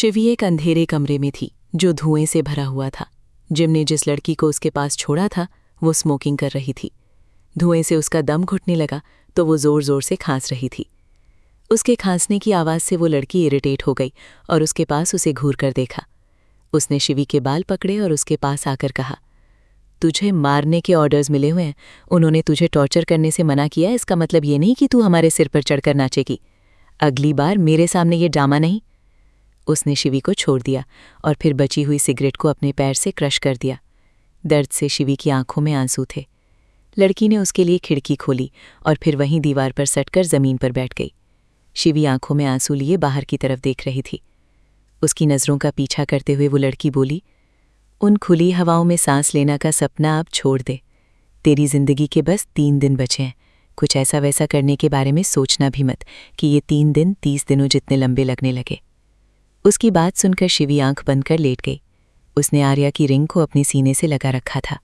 शिवी एक अंधेरे कमरे में थी जो धुएं से भरा हुआ था। जिम ने जिस लड़की को उसके पास छोड़ा था वो स्मोकिंग कर रही थी। धुएं से उसका दम घुटने लगा तो वो जोर जोर से खांस रही थी। उसके खांसने की आवाज़ से वो लड़की इरिटेट हो गई और उसके पास उसे घूर कर देखा। उसने शिवी के बाल पकड़े और उसके पास आकर कहा, तुझे मारने के ऑर्डर्स मिले हुए हैं। उन्होंने तुझे टॉर्चर करने से मना किया। इसका मतलब ये नहीं कि तू हमारे सिर पर चढ़कर नाचेगी। अगली बार मेरे सामने ये ड्रामा नहीं। उसने शिवी को छोड़ दिया और फिर बची हुई सिगरेट को अपने पैर से क्रश कर दिया। दर्द से शिवी की आंखों में आंसू थे। लड़की ने उसके लिए खिड़की खोली और फिर वहीं दीवार पर सटकर ज़मीन पर बैठ गई। शिवी आंखों में आंसू लिए बाहर की तरफ देख रही थी। उसकी नज़रों का पीछा करते हुए वो लड़की बोली, उन खुली हवाओं में सांस लेना का सपना अब छोड़ दे। तेरी जिंदगी के बस 3 दिन बचे हैं। कुछ ऐसा वैसा करने के बारे में सोचना भी मत कि ये 3 दिन 30 दिनों जितने लंबे लगने लगे। उसकी बात सुनकर शिवी आंख बंद कर लेट गई। उसने आर्या की रिंग को अपने सीने से लगा रखा था।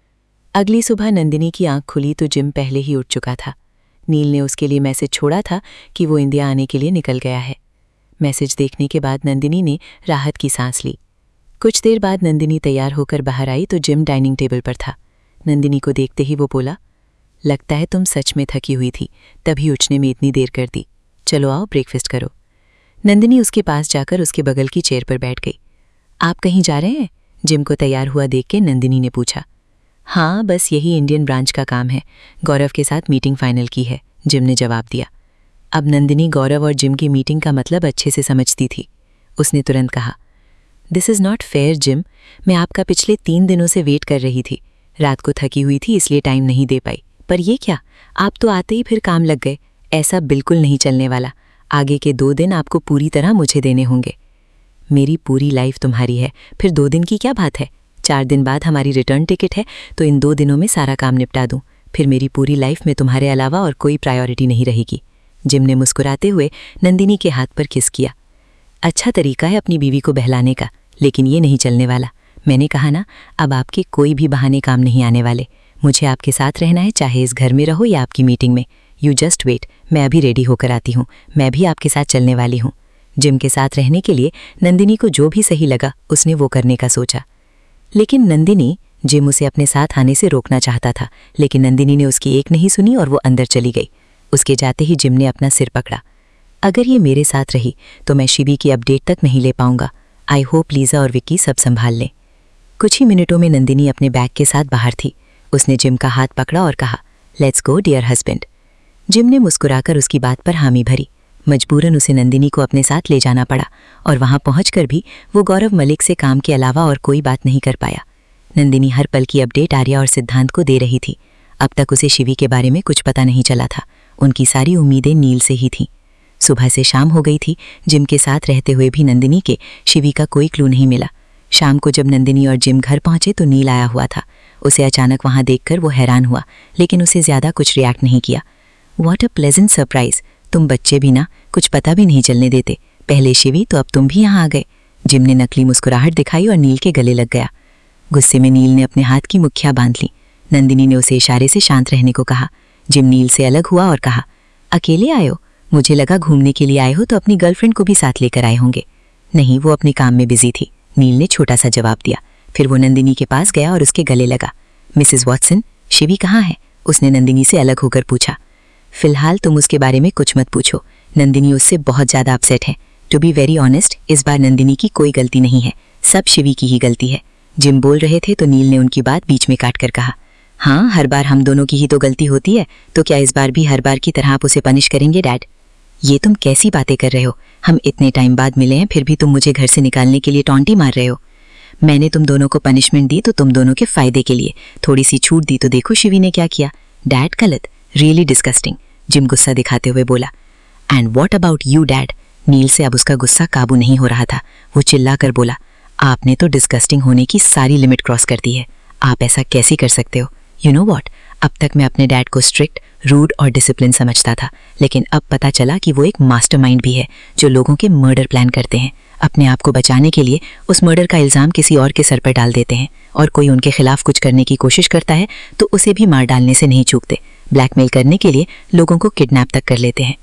अगली सुबह नंदिनी की आंख खुली तो जिम पहले ही उठ चुका था। नील ने उसके लिए मैसेज छोड़ा था कि वो इंडिया आने के लिए निकल गया है। मैसेज देखने के बाद नंदिनी ने राहत की सांस ली। कुछ देर बाद नंदिनी तैयार होकर बाहर आई तो जिम डाइनिंग टेबल पर था। नंदिनी को देखते ही वो बोला, लगता है तुम सच में थकी हुई थी, तभी उठने में इतनी देर कर दी। चलो आओ ब्रेकफास्ट करो। नंदिनी उसके पास जाकर उसके बगल की चेयर पर बैठ गई। आप कहीं जा रहे हैं? जिम को तैयार हुआ देख के नंदिनी ने पूछा। हाँ, बस यही इंडियन ब्रांच का काम है। गौरव के साथ मीटिंग फाइनल की है, जिम ने जवाब दिया। अब नंदिनी गौरव और जिम की मीटिंग का मतलब अच्छे से समझती थी। उसने तुरंत कहा, this is not fair Jim. मैं आपका पिछले 3 दिनों से वेट कर रही थी। रात को थकी हुई थी इसलिए टाइम नहीं दे पाई। पर ये क्या, आप तो आते ही फिर काम लग गए। ऐसा बिल्कुल नहीं चलने वाला। आगे के 2 दिन आपको पूरी तरह मुझे देने होंगे। मेरी पूरी लाइफ तुम्हारी है, फिर 2 दिन की क्या बात है? 4 दिन बाद हमारी रिटर्न टिकट है तो इन 2 दिनों में सारा काम निपटा दूं। फिर मेरी पूरी लाइफ में तुम्हारे अलावा और कोई प्रायोरिटी नहीं रहेगी। जिम ने मुस्कुराते हुए नंदिनी के हाथ पर किस किया। अच्छा तरीका है अपनी बीवी को बहलाने का, लेकिन ये नहीं चलने वाला। मैंने कहा ना, अब आपके कोई भी बहाने काम नहीं आने वाले। मुझे आपके साथ रहना है, चाहे इस घर में रहो या आपकी मीटिंग में। यू जस्ट वेट, मैं अभी रेडी होकर आती हूँ। मैं भी आपके साथ चलने वाली हूँ। जिम के साथ रहने के लिए नंदिनी को जो भी सही लगा उसने वो करने का सोचा। लेकिन नंदिनी, जिम उसे अपने साथ आने से रोकना चाहता था, लेकिन नंदिनी ने उसकी एक नहीं सुनी और वो अंदर चली गई। उसके जाते ही जिम ने अपना सिर पकड़ा। अगर ये मेरे साथ रही तो मैं शिवी की अपडेट तक नहीं ले पाऊंगा। आई होप लीजा और विक्की सब संभाल लें। कुछ ही मिनटों में नंदिनी अपने बैग के साथ बाहर थी। उसने जिम का हाथ पकड़ा और कहा, let's go dear husband. Jim ने मुस्कुराकर उसकी बात पर हामी भरी। मजबूरन उसे नंदिनी को अपने साथ ले जाना पड़ा और वहां पहुंचकर भी वो गौरव मलिक से काम के अलावा और कोई बात नहीं कर पाया। नंदिनी हर पल की अपडेट आर्या और सिद्धांत को दे रही थी। अब तक उसे शिवी के बारे में कुछ पता नहीं चला था। उनकी सारी उम्मीदें नील से ही थीं। सुबह से शाम हो गई थी। जिम के साथ रहते हुए भी नंदिनी के शिवी का कोई क्लू नहीं मिला। शाम को जब नंदिनी और जिम घर पहुंचे तो नील आया हुआ था। उसे अचानक वहां देखकर वो हैरान हुआ, लेकिन उसे ज्यादा कुछ रिएक्ट नहीं किया। What a pleasant surprise. तुम बच्चे भी ना कुछ पता भी नहीं चलने देते। पहले शिवी तो अब तुम भी यहाँ आ गए। जिम ने नकली मुस्कुराहट दिखाई और नील के गले लग गया। गुस्से में नील ने अपने हाथ की मुठ्ठियां बांध ली। नंदिनी ने उसे इशारे से शांत रहने को कहा। जिम नील से अलग हुआ और कहा, अकेले आए हो? मुझे लगा घूमने के लिए आए हो तो अपनी गर्लफ्रेंड को भी साथ लेकर आए होंगे। नहीं, वो अपने काम में बिजी थी, नील ने छोटा सा जवाब दिया। फिर वो नंदिनी के पास गया और उसके गले लगा। मिसेस वॉटसन, शिवी कहाँ है? उसने नंदिनी से अलग होकर पूछा। फिलहाल तुम उसके बारे में कुछ मत पूछो। नंदिनी उससे बहुत ज्यादा अपसेट है। टू बी वेरी ऑनेस्ट, इस बार नंदिनी की कोई गलती नहीं है, सब शिवी की ही गलती है। जिम बोल रहे थे तो नील ने उनकी बात बीच में काट कर कहा, हाँ, हर बार हम दोनों की ही तो गलती होती है, तो क्या इस बार भी हर बार की तरह आप उसे पनिश करेंगे डैड? ये तुम कैसी बातें कर रहे हो? हम इतने टाइम बाद मिले हैं, फिर भी तुम मुझे घर से निकालने के लिए टॉन्टी मार रहे हो। मैंने तुम दोनों को पनिशमेंट दी तो तुम दोनों के फायदे के लिए, थोड़ी सी छूट दी तो देखो शिवी ने क्या किया। डैड गलत, रियली डिस्गस्टिंग, जिम गुस्सा दिखाते हुए बोला। And what about you dad? Neel से अब उसका गुस्सा काबू नहीं हो रहा था। वो चिल्ला कर बोला, आपने तो डिस्गस्टिंग होने की सारी लिमिट क्रॉस कर दी है। आप ऐसा कैसे कर सकते हो? यू नो व्हाट, अब तक मैं अपने डैड को स्ट्रिक्ट, रूड और डिसिप्लिन समझता था, लेकिन अब पता चला कि वो एक मास्टरमाइंड भी है जो लोगों के मर्डर प्लान करते हैं। अपने आप को बचाने के लिए उस मर्डर का इल्ज़ाम किसी और के सर पर डाल देते हैं, और कोई उनके खिलाफ कुछ करने की कोशिश करता है तो उसे भी मार डालने से नहीं चूकते। ब्लैकमेल करने के लिए लोगों को किडनैप तक कर लेते हैं।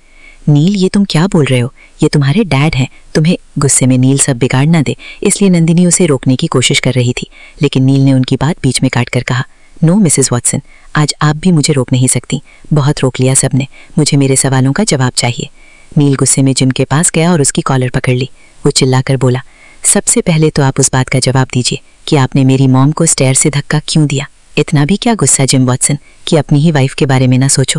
नील, ये तुम क्या बोल रहे हो? ये तुम्हारे डैड हैं, तुम्हें। गुस्से में नील सब बिगाड़ ना दे, इसलिए नंदिनी उसे रोकने की कोशिश कर रही थी, लेकिन नील ने उनकी बात बीच में काट कर कहा, नो मिसेस वॉटसन, आज आप भी मुझे रोक नहीं सकती। बहुत रोक लिया सबने, मुझे मेरे सवालों का जवाब चाहिए। नील गुस्से में जिम के पास गया और उसकी कॉलर पकड़ ली। वो चिल्लाकर बोला, सबसे पहले तो आप उस बात का जवाब दीजिए कि आपने मेरी मॉम को स्टेयर से धक्का क्यों दिया। इतना भी क्या गुस्सा जिम वॉटसन कि अपनी ही वाइफ के बारे में ना सोचो।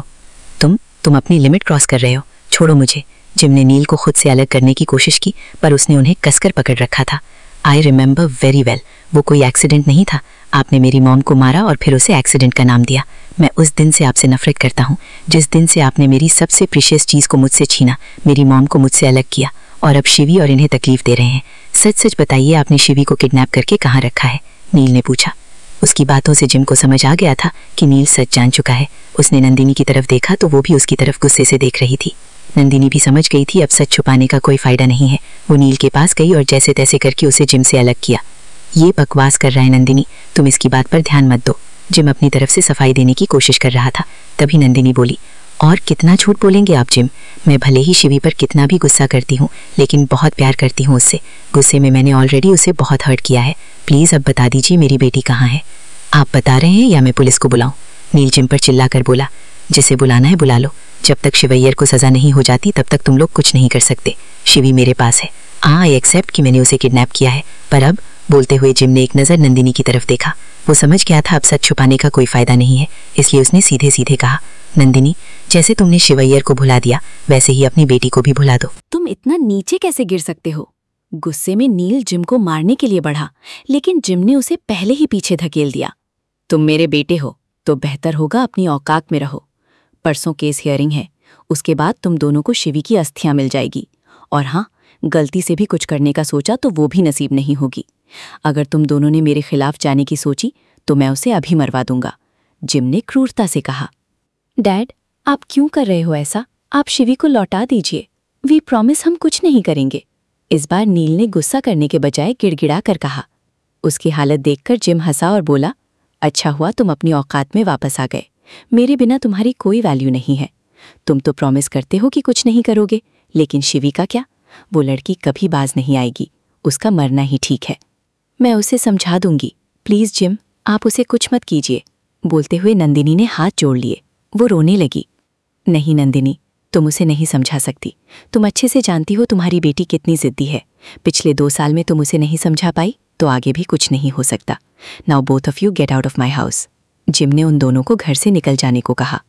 तुम अपनी लिमिट क्रॉस कर रहे हो, छोड़ो मुझे। जिम ने नील को खुद से अलग करने की कोशिश की, पर उसने उन्हें कसकर पकड़ रखा था। आई रिमेंबर वेरी वेल, वो कोई एक्सीडेंट नहीं था। आपने मेरी मॉम को मारा और फिर उसे एक्सीडेंट का नाम दिया। मैं उस दिन से आपसे नफरत करता हूँ, जिस दिन से आपने मेरी सबसे प्रीशियस चीज़ को मुझसे छीना, मेरी मॉम को मुझसे अलग किया, और अब शिवी और इन्हें तकलीफ दे रहे हैं। सच सच बताइए, आपने शिवी को किडनैप करके कहाँ रखा है? नील ने पूछा। उसकी बातों से जिम को समझ आ गया था कि नील सच जान चुका है। उसने नंदिनी की तरफ देखा तो वो भी उसकी तरफ गुस्से से देख रही थी। नंदिनी भी समझ गई थी अब सच छुपाने का कोई फायदा नहीं है। वो नील के पास गई और जैसे तैसे करके उसे जिम से अलग किया। ये बकवास कर रहा है नंदिनी, तुम इसकी बात पर ध्यान मत दो। जिम अपनी तरफ से सफाई देने की कोशिश कर रहा था, तभी नंदिनी बोली, और कितना झूठ बोलेंगे आप जिम? मैं भले ही शिवी पर कितना भी गुस्सा करती हूँ, लेकिन बहुत प्यार करती हूँ उससे। गुस्से में मैंने ऑलरेडी उसे बहुत हर्ट किया है। प्लीज़ अब बता दीजिए मेरी बेटी कहाँ है? आप बता रहे हैं या मैं पुलिस को बुलाऊं? नील जिम पर चिल्लाकर बोला, जिसे बुलाना है बुला लो। जब तक शिवैयर को सज़ा नहीं हो जाती तब तक तुम लोग कुछ नहीं कर सकते। शिवी मेरे पास है। आई एक्सेप्ट कि मैंने उसे किडनैप किया है, पर अब, बोलते हुए जिम ने एक नज़र नंदिनी की तरफ देखा। वो समझ गया था अब सच छुपाने का कोई फायदा नहीं है, इसलिए उसने सीधे सीधे कहा, नंदिनी, जैसे तुमने शिवैयर को भुला दिया वैसे ही अपनी बेटी को भी भुला दो। तुम इतना नीचे कैसे गिर सकते हो? गुस्से में नील जिम को मारने के लिए बढ़ा, लेकिन जिम ने उसे पहले ही पीछे धकेल दिया। तुम मेरे बेटे हो तो बेहतर होगा अपनी औकात में रहो। परसों केस हियरिंग है, उसके बाद तुम दोनों को शिवी की अस्थियां मिल जाएगी। और हाँ, गलती से भी कुछ करने का सोचा तो वो भी नसीब नहीं होगी। अगर तुम दोनों ने मेरे खिलाफ जाने की सोची तो मैं उसे अभी मरवा दूंगा, जिम ने क्रूरता से कहा। डैड, आप क्यों कर रहे हो ऐसा? आप शिवी को लौटा दीजिए। वी प्रॉमिस हम कुछ नहीं करेंगे। इस बार नील ने गुस्सा करने के बजाय गिड़गिड़ा कर कहा। उसकी हालत देखकर जिम हंसा और बोला, अच्छा हुआ तुम अपनी औकात में वापस आ गए। मेरे बिना तुम्हारी कोई वैल्यू नहीं है। तुम तो प्रॉमिस करते हो कि कुछ नहीं करोगे, लेकिन शिवी का क्या? वो लड़की कभी बाज नहीं आएगी, उसका मरना ही ठीक है। मैं उसे समझा दूंगी, प्लीज़ जिम, आप उसे कुछ मत कीजिए। बोलते हुए नंदिनी ने हाथ जोड़ लिए। वो रोने लगी। नहीं नंदिनी, तुम उसे नहीं समझा सकती। तुम अच्छे से जानती हो तुम्हारी बेटी कितनी जिद्दी है। पिछले 2 साल में तुम उसे नहीं समझा पाई तो आगे भी कुछ नहीं हो सकता। Now both of you get out of my house. Jim ने उन दोनों को घर से निकल जाने को कहा।